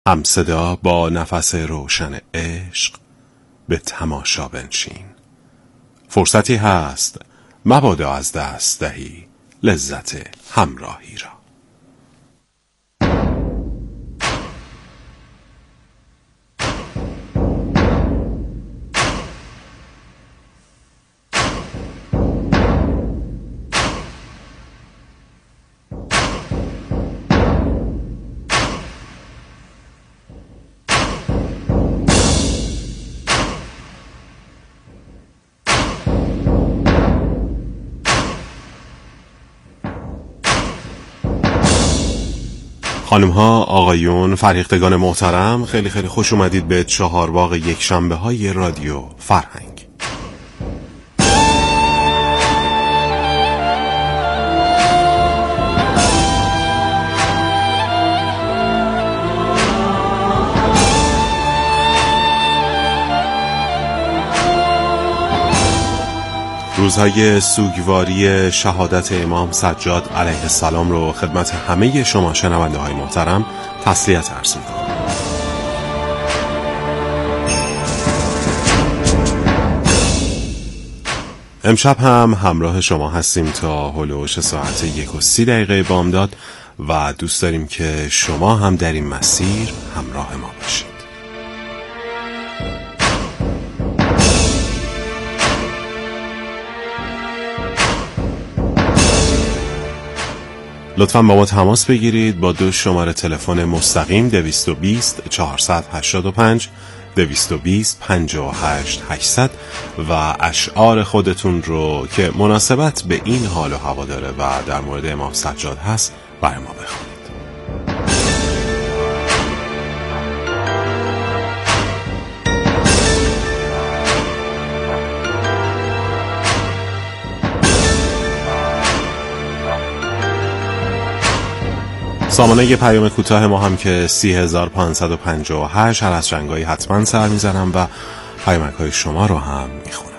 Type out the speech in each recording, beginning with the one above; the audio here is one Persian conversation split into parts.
هم صدا با نفس روشن عشق به تماشا بنشین. فرصتی هست مبادا از دست دهی لذت همراهی را. خانم ها، آقایون، فرهیختگان محترم، خیلی خوش اومدید به چهارباغ یک شنبه های رادیو فرهنگ. روزهای سوگواری شهادت امام سجاد علیه السلام رو خدمت همه شما شنونده های محترم تسلیت عرض می‌کنم. امشب هم همراه شما هستیم تا هلوش ساعت 1:30 بامداد و دوست داریم که شما هم در این مسیر همراه ما باشید. لطفاً با ما تماس بگیرید با 2 شماره تلفن مستقیم 220 485 220 58 800 و اشعار خودتون رو که مناسبت به این حال و هوا داره و در مورد امام سجاد هست برای ما بخونید. سامانه پیام کوتاه ما هم که 30558 هر از جنگایی حتما سر میزنم و پیامک های شما رو هم میخونم.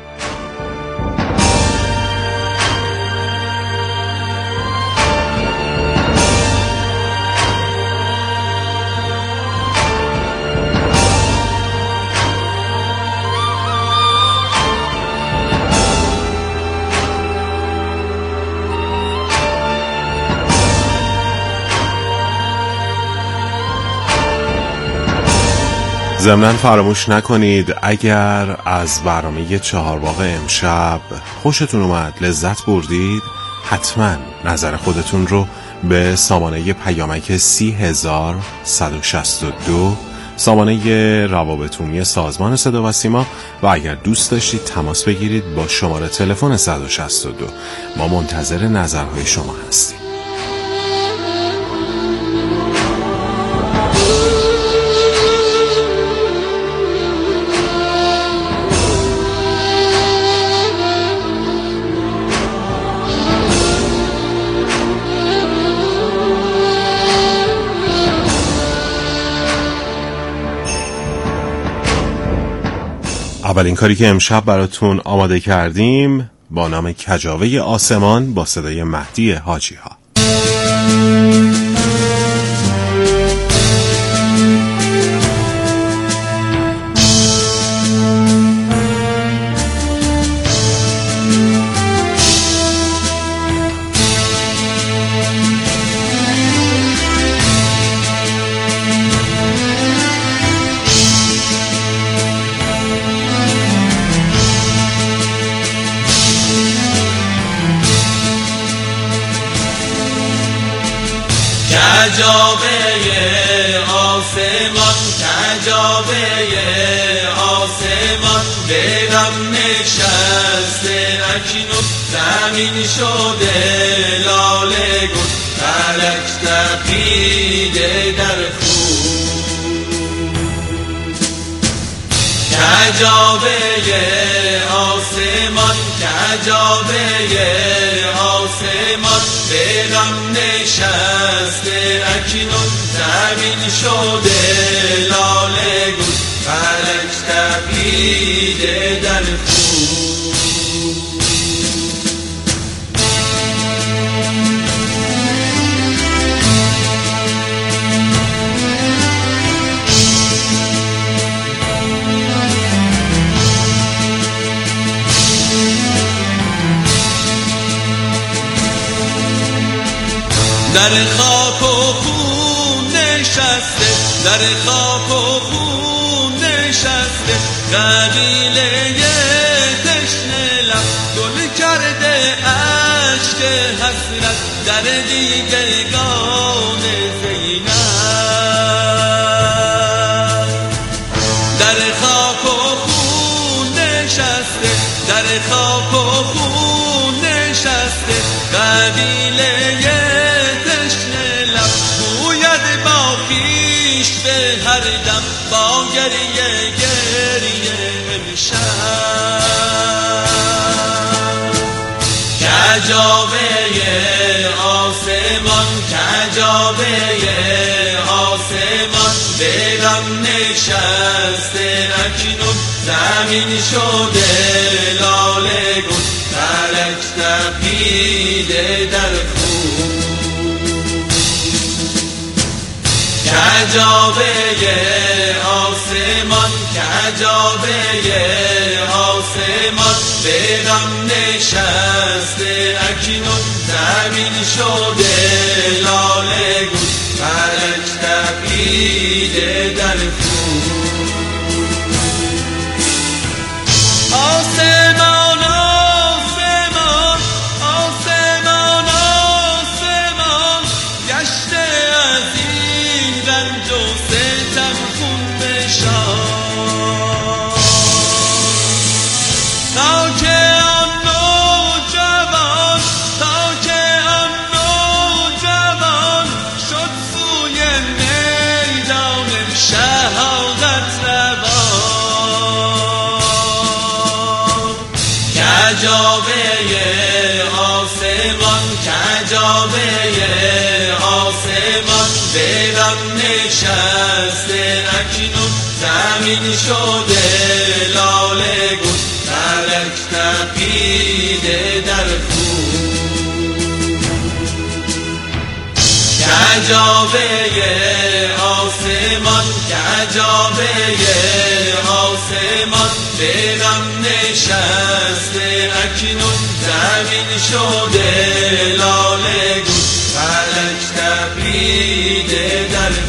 ضمناً فراموش نکنید اگر از برنامه چهارباغ امشب خوشتون اومد، لذت بردید، حتما نظر خودتون رو به سامانه پیامک 30162 سامانه روابط عمومی سازمان صدا و سیما و اگر دوست داشتید تماس بگیرید با شماره تلفن 162. ما منتظر نظرهای شما هستیم. اولین کاری که امشب براتون آماده کردیم با نام کجاوه آسمان با صدای مهدی حاجی ها. کجاوه آسمان کجاوه آسمان به غم نشسته اکنون زمین شده لاله گل فلک تپیده در خون کجاوه آسمان کجاوه آسمان به غم نشسته اکنون زمین شده لاله گل فلک تپیده در خون در خاک و خون نشسته، در خاک و خون نشسته، قبیله تشنه لب گل کرده عشق حسرت در دیدگان زینب. در خاک و خون نشسته، در خاک و خون نشسته، قبیله تشنه لب گوید با خویش به هر دم، با گریه گریه امشب. کجاوه آسمان، کجاوه آسمان، به غم نشسته اکنون زمین شده لاله گل، فلک تپیده در خون. کجاوه آسمان، کجاوه آسمان، به غم نشسته اکنون زمین شده لاله گل، فلک تپیده در خون. آسمان آسمان آسمان آسمان، گشته از این رنج و ستم خون فشان، تا که آن نوجوان، تا که آن نوجوان شد سوی میدان شهادت روان. کجاوه آسمان، کجاوه آسمان، به غم نشسته اکنون زمین شده لاله گل، فلک تپیده در خون. کجاوه آسمان، کجاوه آسمان، به غم نشسته اکنون زمین شده لاله گل، فلک تپیده در خون.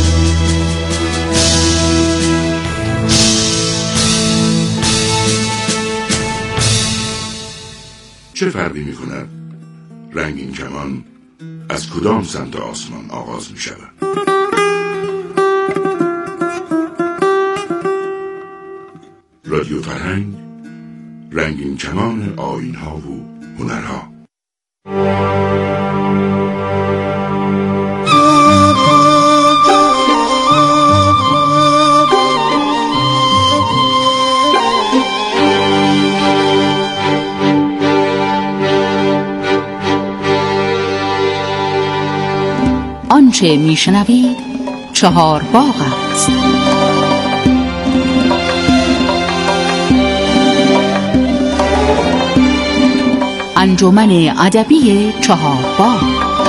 چه فرقی می کند رنگین کمان از کدام سمت آسمان آغاز می شود؟ رادیو فرهنگ، رنگین کمان آیین‌ها و هنرها. آنچه میشنوید چهارباغ است. انجمن ادبی چهارباغ.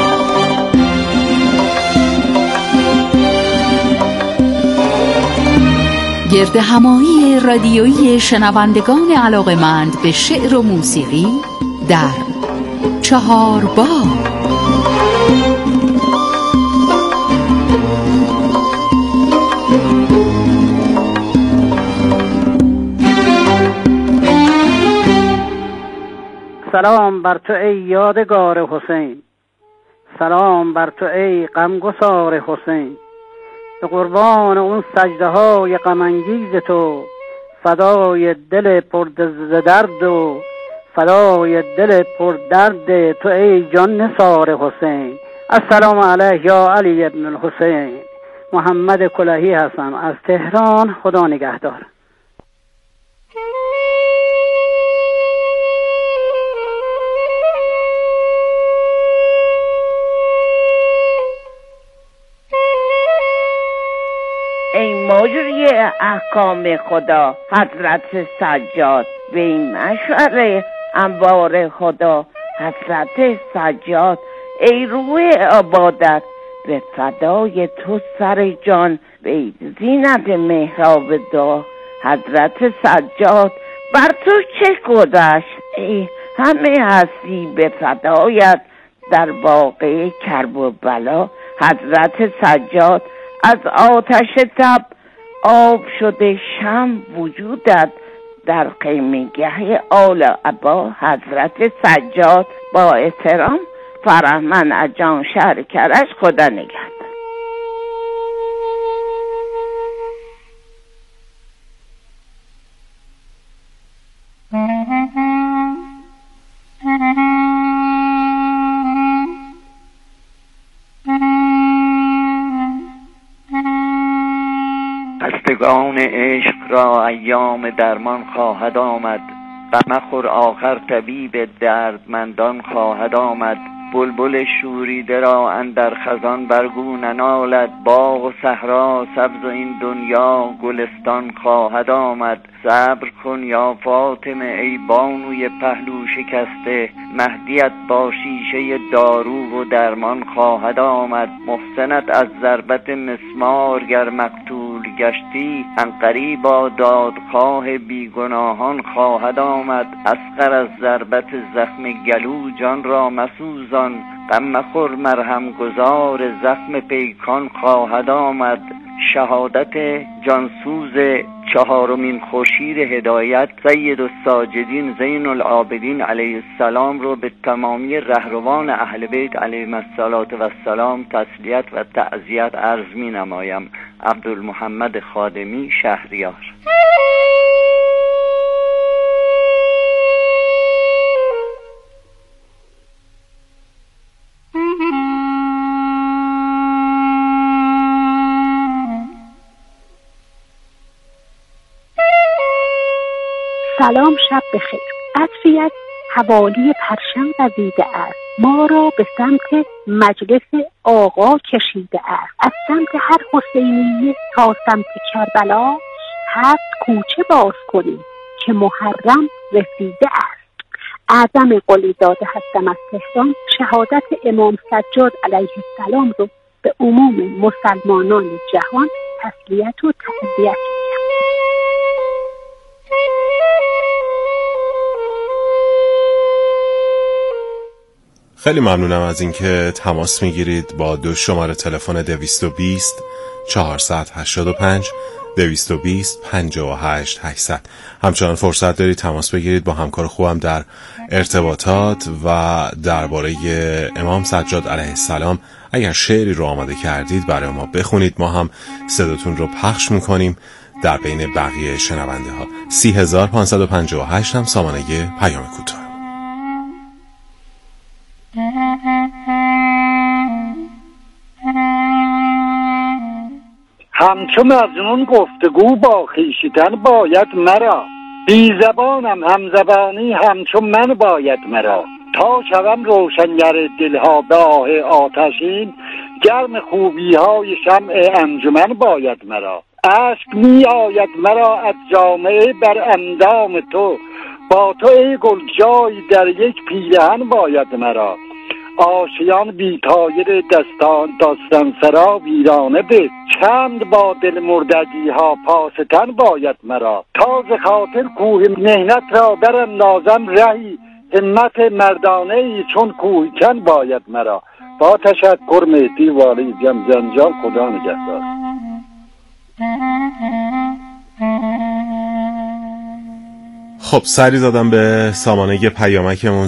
گرد همایی رادیویی شنوندگان علاقه‌مند به شعر و موسیقی در چهارباغ. سلام بر تو ای یادگار حسین، سلام بر تو ای غمگسار حسین. به قربان اون سجده های غم انگیز تو، فدای دل پر درد و فدای دل پر درد تو ای جان نثار حسین. السلام علیه یا علی ابن الحسین. محمد کلهی هستم از تهران. خدا نگهدار. ای مجری احکام خدا حضرت سجاد، به این مشعل انوار خدا حضرت سجاد. ای روح عبادت به فدای تو سر جان، به زینت محراب دا حضرت سجاد. بر تو چه گذشت ای همه هستی به فدایت، در واقع کرب و بلا حضرت سجاد از آتش تب آب شده شمع وجودت در خیمگه آل عبا حضرت سجاد. با احترام فرهمند از جان شهر کرج. خدا نگهدار. خستگان عشق را ایام درمان خواهد آمد، غم مخور آخر طبیب دردمندان خواهد آمد. بلبل شوریده را اندر خزان برگو ننالد، باغ و صحرا سبز و این دنیا گلستان خواهد آمد. صبر کن یا فاطمه ای بانوی پهلو شکسته، مهدیت با شیشه دارو و درمان خواهد آمد. محسنت از ضربت مسمار گر مقتول گشتی، عنقریبا دادخواه بیگناهان خواهد آمد. اصغر از ضربت زخم گلو جان را مسوزان، غم مخور مرهم گذار زخم پیکان خواهد آمد. شهادت جانسوز چهارمین خورشید هدایت سید الساجدین زین العابدین علیه السلام رو به تمامی رهروان اهل بیت علیهم السلام تسلیت و تعزیت عرض می نمایم. عبدالمحمد خادمی، شهریار. سلام، شب بخیر. عطری از حوالی پرشم وزیده است، ما را به سمت مجلس آقا کشیده است. از سمت هر حسینیه تا سمت کربلا، 7 کوچه باز کنیم که محرم رسیده است. اعظم قلیزاده هستم از تهران. شهادت امام سجاد علیه السلام رو به عموم مسلمانان جهان تسلیت و تعزیت می‌کنم. خیلی ممنونم از اینکه تماس میگیرید با 2 شماره تلفن 220 485 220 58 800. همچنان فرصت دارید تماس بگیرید با همکار خوبم در ارتباطات و درباره امام سجاد علیه السلام اگر شعری رو آماده کردید برای ما بخونید، ما هم صداتون رو پخش میکنیم در بین بقیه شنونده ها. 30558 هم سامانه پیام کوتاه. همچو مجنون گفتگو با خویشتن باید مرا، بی زبانم همزبانی همچو من باید مرا. تا شوم روشنگر دلها به آه آتشین، گرم خوبی های شمع انجمن باید مرا. اشک می آید مرا از جامعه بر اندام تو، با تو ای گل جای در یک پیرهن باید مرا. آشیان بی تایر داستان سرا ویرانه به، چند با دل مردگی ها پاستن باید مرا. تاز خاطر کوه مهنت را براندازم رهی، همت مردانه ای چون کوهکن باید مرا. با تشکر مهدی والی زنجان، خدا نگهدار. خب سری دادم به سامانه پیامکمون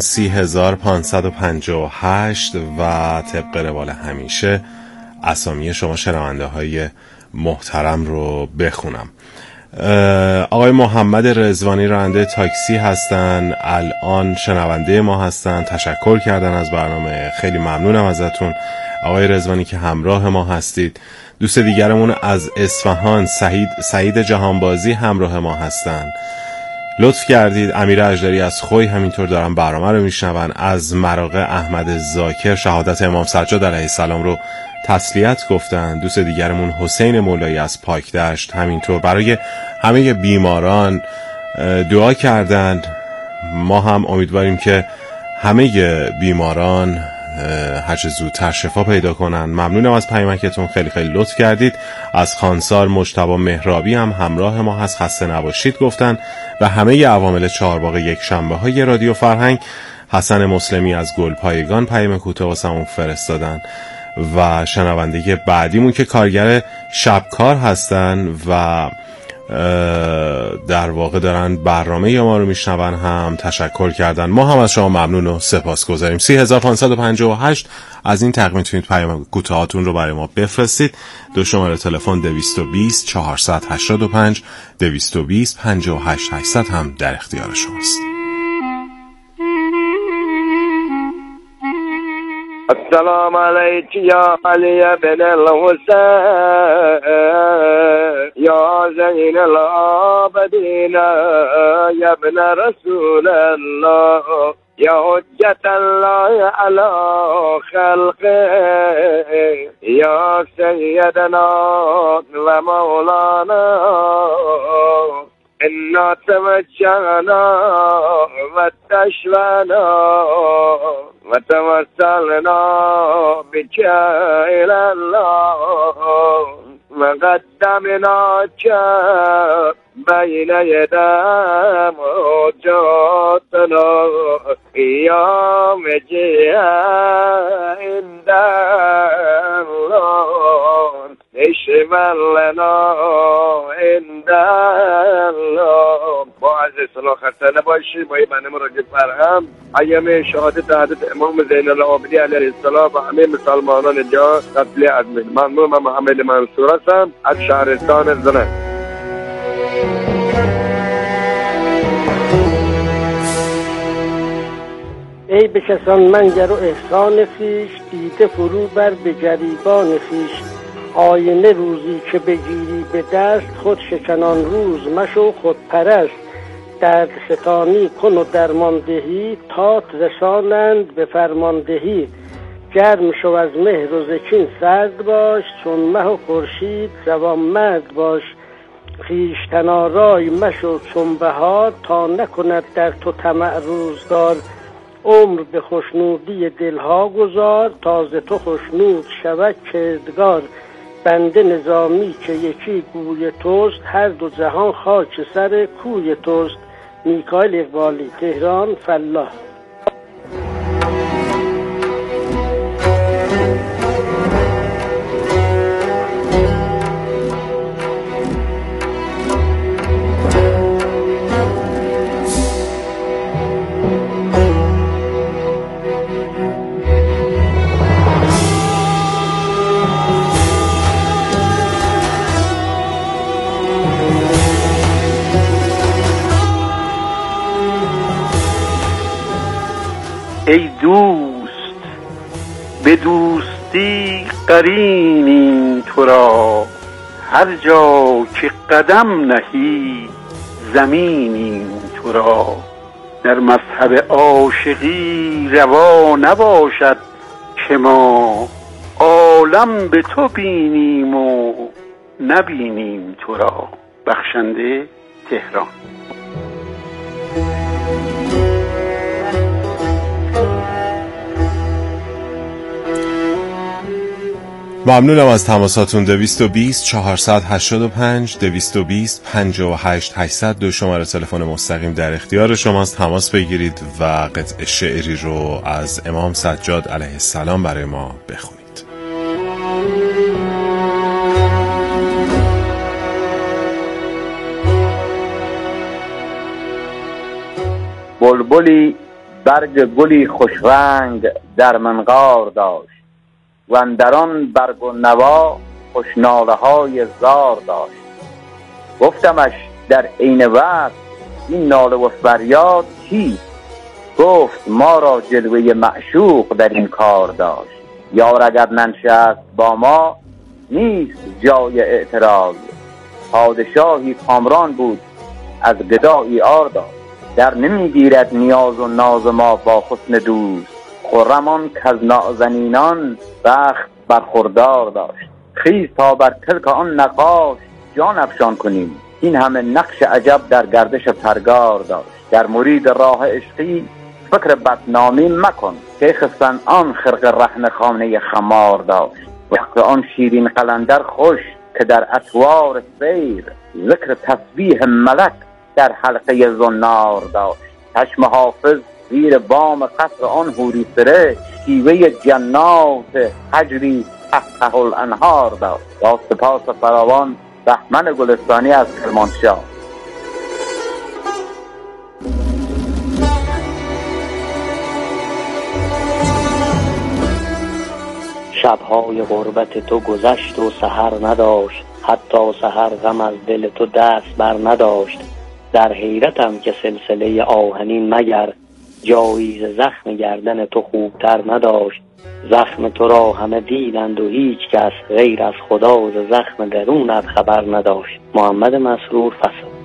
30558 و طبق روال همیشه اسامی شما شنونده های محترم رو بخونم. آقای محمد رضوانی راننده تاکسی هستن، الان شنونده ما هستن، تشکر کردن از برنامه، خیلی ممنونم ازتون آقای رضوانی که همراه ما هستید. دوست دیگرمون از اصفهان سعید جهانبازی همراه ما هستن، لطف کردید. امیر اژدری از خوی همینطور دارن برنامه رو میشنون. از مراغه احمد زاکر شهادت امام سجاد علیه السلام رو تسلیت گفتن. دوست دیگرمون حسین مولایی از پاکدشت همینطور برای همه بیماران دعا کردن. ما هم امیدواریم که همه بیماران هرچه زودتر شفا پیدا کنن. ممنونم از پیامکتون، خیلی خیلی لطف کردید. از خانسار مجتبی مهرابی هم همراه ما هست، خسته نباشید گفتن. و همه عوامل چهارباغ یک شنبه های رادیو فرهنگ حسن مسلمی از گلپایگان پیام کوتاه واسمون فرستادن و شنونده بعدیمون که کارگر شبکار هستن و در واقع دارن برنامه ما رو میشنون هم تشکر کردن. ما هم از شما ممنون و سپاسگزاریم. 3558 از این طریق میتونید پیام کوتاهاتون رو برای ما بفرستید. دو شماره تلفن 220 485 220 58 800 هم در اختیار شماست. السلام عليك يا علي بن الحسين يا زين العابدين يا ابن رسول الله يا حجة الله على خلقه يا سيدنا ومولانا إنا توجهنا وتشفعنا وتوسلنا بك إلى الله وقدمناك بين يدي موجودنا يا مجيء عند الله اشمل لنا عند الله. با عزیز صلاح خسته نباشید. با من مراجع فرهم ایام شهادت حضرت امام زین العابدین علیه السلام و همه مسلمانان جهان قبل از ممنون. من محمد منصور هستم از شهرستان زنه. ای به کسان منگر و احسان خویش، دیده فرو بر به گریبان خویش. آینه روزی که بگیری به دست، خود شکنان روز مشو خود پرست. درد ستانی کن و درماندهی، تات رسانند به فرماندهی. گرم شو از مهر و زکین سرد باش، چون مه و خورشید جوانمرد باش. خویشتن آرای مشو چون بهار، تا نکند در تو طمع روزگار. عمر به خوشنودی دلها گذار، تا ز تو خوشنود شود کردگار. بنده نظامی که یکی گوی توست، هر دو جهان خاک سر کوی توست. میکائیل اقبالی، تهران، فلاح. ای دوست به دوستی قرینیم تو را، هر جا که قدم نهی زمینیم تو را. در مذهب عاشقی روا نباشد که ما، عالم به تو بینیم و نبینیم تو را. بخشنده، تهران. ممنونم از تماساتون. 220 485 220 58 800 دو شماره تلفن مستقیم در اختیار شماست. تماس بگیرید و قطعه شعری رو از امام سجاد علیه السلام برای ما بخونید. بلبلی برگ گلی خوش رنگ در منقار داشت، و اندران برگ و نوا خوشناله های زار داشت. گفتمش در عین وقت این ناله و فریاد چیست؟ گفت ما را جلوه معشوق در این کار داشت. یار اگر ننشست با ما نیست جای اعتراض، پادشاهی کامران بود از گدایی آر داشت. در نمیگیرد نیاز و ناز ما با حسن دوست، خرمان که از نازنینان بخت برخوردار داشت. خیز تا بر کلک آن نقاش جان افشان کنیم، این همه نقش عجب در گردش پرگار داشت. در مرید راه عشقی فکر بدنامی مکن، که خستن آن خرق رهن خانه خمار داشت. وقت آن شیرین قلندر خوش که در اطوار سیر، ذکر تسبیح ملک در حلقه زنار داشت. چشم حافظ زیر بام قصر آن حوری سرشت، شیوه جنات حجری تحته الانهار داشت. با سپاس فراوان، بهمن گلستانی از کرمانشاه. شبهای غربت تو گذشت و سحر نداشت، حتی سحر غم از دل تو دست بر نداشت. در حیرتم که سلسله آهنین مگر، جاییز زخم گردن تو خوبتر نداشت. زخم تو را همه دیدند و هیچ کس غیر از خدا ز زخم درونت خبر نداشت. محمد مسرور فصل.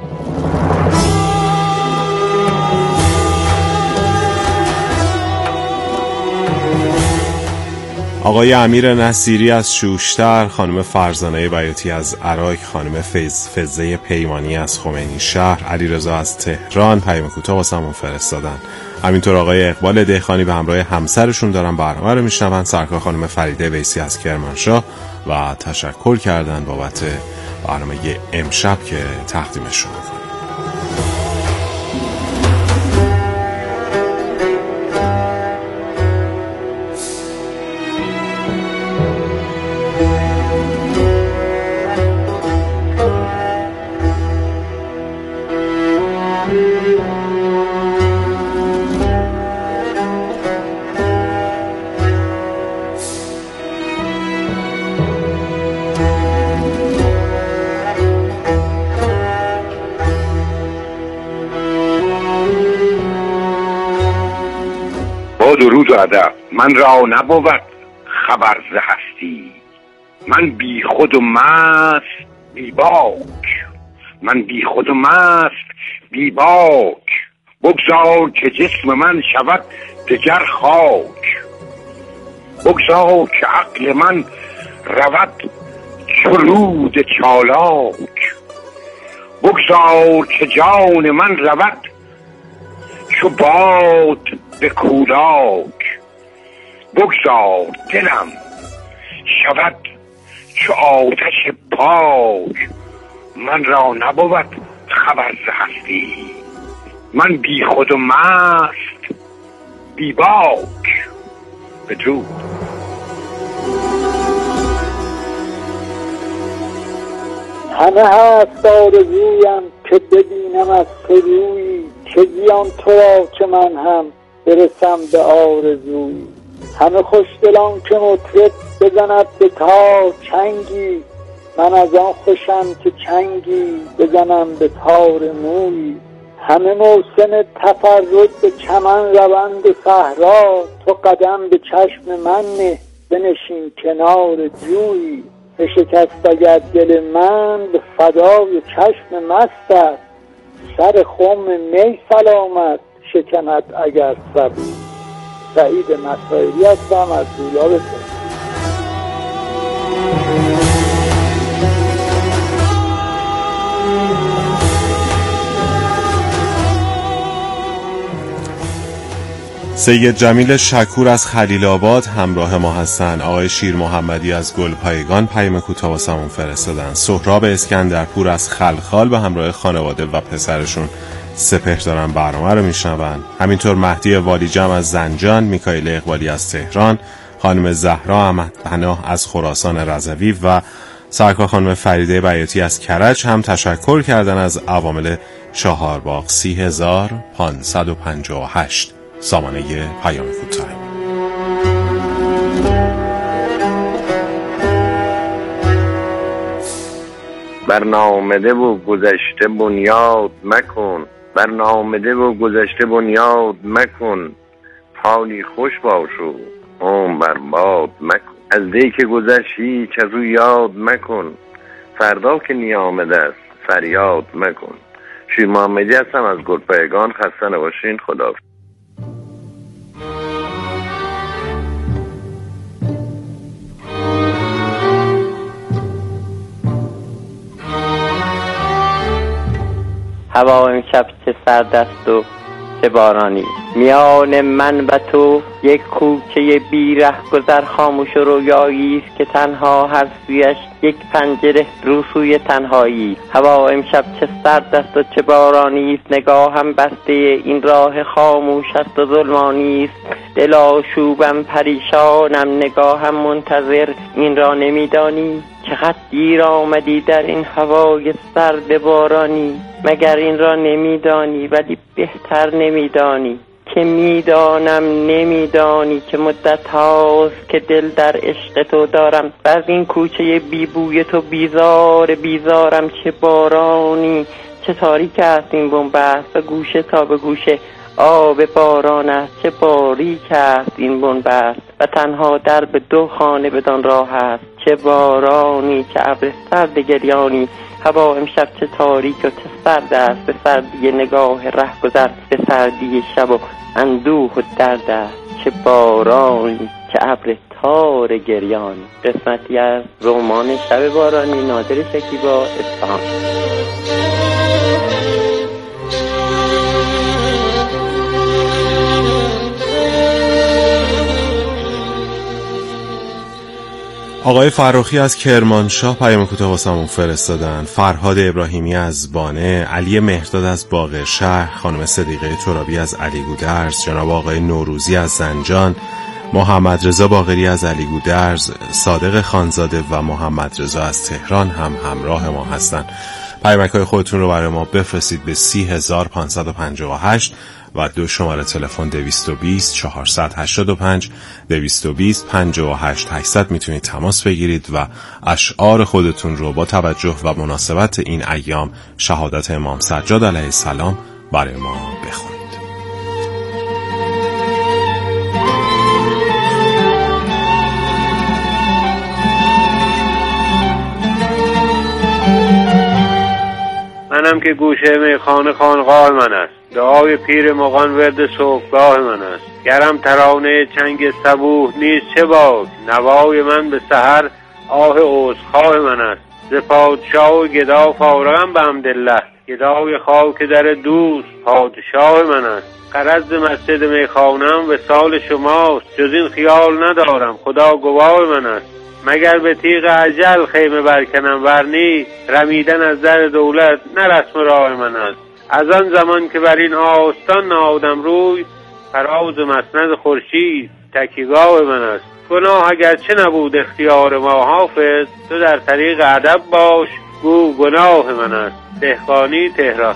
آقای امیر نصیری از شوشتر، خانم فرزانه بیاتی از عراق، خانم فزه پیمانی از خمینی شهر، علیرضا از تهران پیام کوتاه واسمون فرستادن. همینطور آقای اقبال دهخانی به همراه همسرشون دارن برنامه رو میشنون. سرکار خانم فریده ویسی از کرمانشاه و تشکر کردن بابت برنامه امشب که تقدیمشون میکنیم. درود و ادب. من را نبود خبر ز هستی، من بی خود و مست بی باک، من بی خود و مست بی باک. بگذار که جسم من شود دگر خاک، بگذار که عقل من رود چو رود چالاک، بگذار که جان من رود چو باد به کولاک، بگذار دلم شود چو آتش پاک. من را نبود خبر ز هستی، من بی خود و مست بی باک. بدرود. همه هست آرزویم که ببینم از تو رویی، چه زیان تو را که من هم برسم به آرزویی. همه خوشدلان که مطرب بزند به تار چنگی، من از آن خوشم که چنگی بزنم به تار مویی. همه موسم تفرد به چمن روند صحرا، تو قدم به چشم من نه بنشین کنار جویی. بشکست اگر دل من به فدای چشم مست است، سر خم می سلامت شکند اگر سبو. سعید نصایری هستم از دولاب تهران. سید جمیل شکور از خلیل آباد همراه ما هستن. آقای شیر محمدی از گلپایگان پیام کوتاه واسمون فرستادن. سهراب اسکندرپور از خلخال به همراه خانواده و پسرشون سپهر دارن برنامه رو میشنون. همینطور مهدی والیجم از زنجان، میکائیل اقبالی از تهران، خانم زهرا احمد پناه از خراسان رضوی و سرکار خانم فریده بیاتی از کرج هم تشکر کردن از عوامل چهارباغ. 30558 سامانه پیام کوتاه. برنامده و گذشته بنیاد مکن، برنامده و گذشته بنیاد مکن. حالی خوش باش و برباد مکن. از دی که گذشت هیچ از او یاد مکن، فردا که نیامده است فریاد مکن. شیر محمدی هستم از گلپایگان. خسته نباشین. خدا. هوا امشب چه سرد است و چه بارانی. میان من و تو یک کوچه بی ره گذر خاموش و رویایی است که تنها هر سویش یک پنجره رو سوی تنهایی. هوا امشب چه سرد است و چه بارانی است، نگاهم بسته این راه خاموش است و ظلمانی است. دل آشوبم پریشانم، نگاهم منتظر، این را نمیدانی چقدر دیر آمدی در این هوای سرد بارانی. مگر این را نمیدانی ولی بهتر نمیدانی که میدانم نمیدانی که مدت هاست که دل در عشق تو دارم و از این کوچه بی بوی تو بیزارم. چه بارانی، چه تاریک است این بنبست و گوشه تا به گوشه آب باران است. چه باریک است این بنبست و تنها در به دو خانه بدان راه است. چه بارانی، چه ابر سرد گریانی. هوا امشب چه تاریک و چه سرد است، به سردی نگاه رهگذر، به سردی شب و اندوه و درد است. چه بارانی، چه ابر تار گریانی. قسمتی از رمان شب بارانی نادر شکیبا، اصفهان. آقای فرخی از کرمانشاه پیام کوتاه واسمون فرستادن. فرهاد ابراهیمی از بانه، علی مهرداد از باقرشهر، خانم صدیقه ترابی از علی گودرز، جناب آقای نوروزی از زنجان، محمد رضا باقری از علی گودرز، صادق خانزاده و محمد رضا از تهران هم همراه ما هستن. پیامک‌های خودتون رو برای ما بفرستید به 30558 و 2 شماره تلفن 220 485 220 58 800 میتونید تماس بگیرید و اشعار خودتون رو با توجه و مناسبت این ایام شهادت امام سجاد علیه السلام برای ما بخونید. منم که گوشه میخانه خانقاه من است، دعای پیر مغان ورد صبحگاه من است. گرم ترانه چنگ صبوح نیست چه باد، نوای من به سحر آه عذرخواه من است. ز پادشاه و گدا فارغم به حمدالله، گدای خاک در دوست پادشاه من است. غرض مسجد میخانم وصال شماست، جز این خیال ندارم خدا گواه من است. مگر به تیغ اجل خیمه برکنم، ورنی رمیدن از در دولت نه رسم راه من است. از آن زمان که بر این آستان نهادم روی، فراز مسند خورشید تکیگاه من است. گناه اگرچه نبود اختیار ما حافظ، تو در طریق ادب باش گو گناه من است. دهقانی، تهران.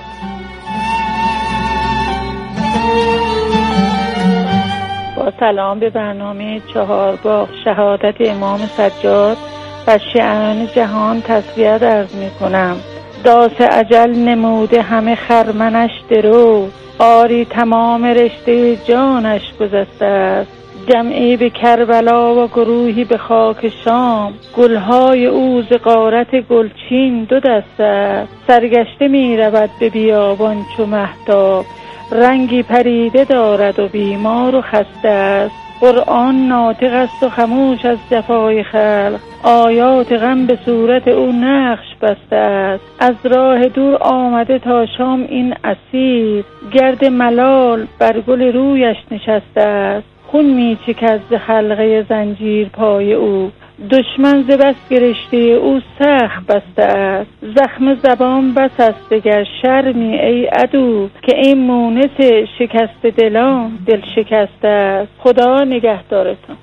با سلام به برنامه چهارگاه شهادت امام سجاد و شیعان جهان تسلیت عرض می کنم. داس اجل نموده همه خرمنش درو، آری تمام رشته جانش گذشته است. جمعی به کربلا و گروهی به خاک شام، گلهای او ز غارت گلچین دو دسته است. سرگشته می رود به بیابان چو مهتاب، رنگی پریده دارد و بیمار و خسته است. قرآن ناطق است و خموش از جفای خلق، آیات غم به صورت او نقش بسته است. از راه دور آمده تا شام این اسیر، گرد ملال بر گل رویش نشسته است. خون می چکد ز حلقه زنجیر پای او، دشمن ز بس گرشته او سخت بسته است. زخم زبان بس است دگر شرمی ای عدو، که این مونس شکست دلان دل شکسته است. خدا نگهدارتون.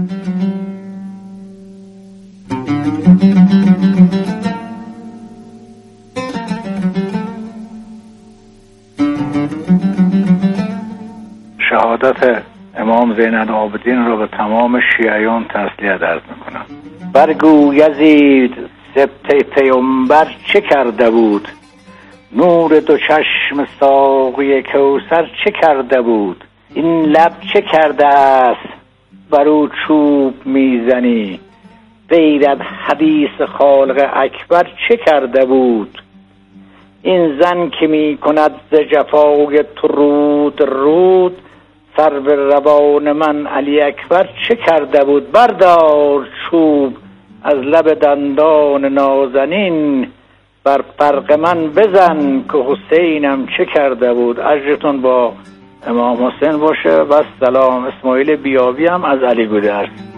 شهادت امام زین العابدین را به تمام شیعیان تسلیت عرض میکنم. برگو یزید سبط پیامبر چه کرده بود، نور دو چشم ساقی کوثر چه کرده بود. این لب چه کرده است برو چوب میزنی، غیر از حدیث خالق اکبر چه کرده بود. این زن که میکند ز جفای تو رود، سر به روان من علی اکبر چه کرده بود. بردار چوب از لب دندان نازنین، بر فرق من بزن که حسینم چه کرده بود. اجرتون با امام حسین باشه و سلام اسماعیل بیابی هم از علی گودرز.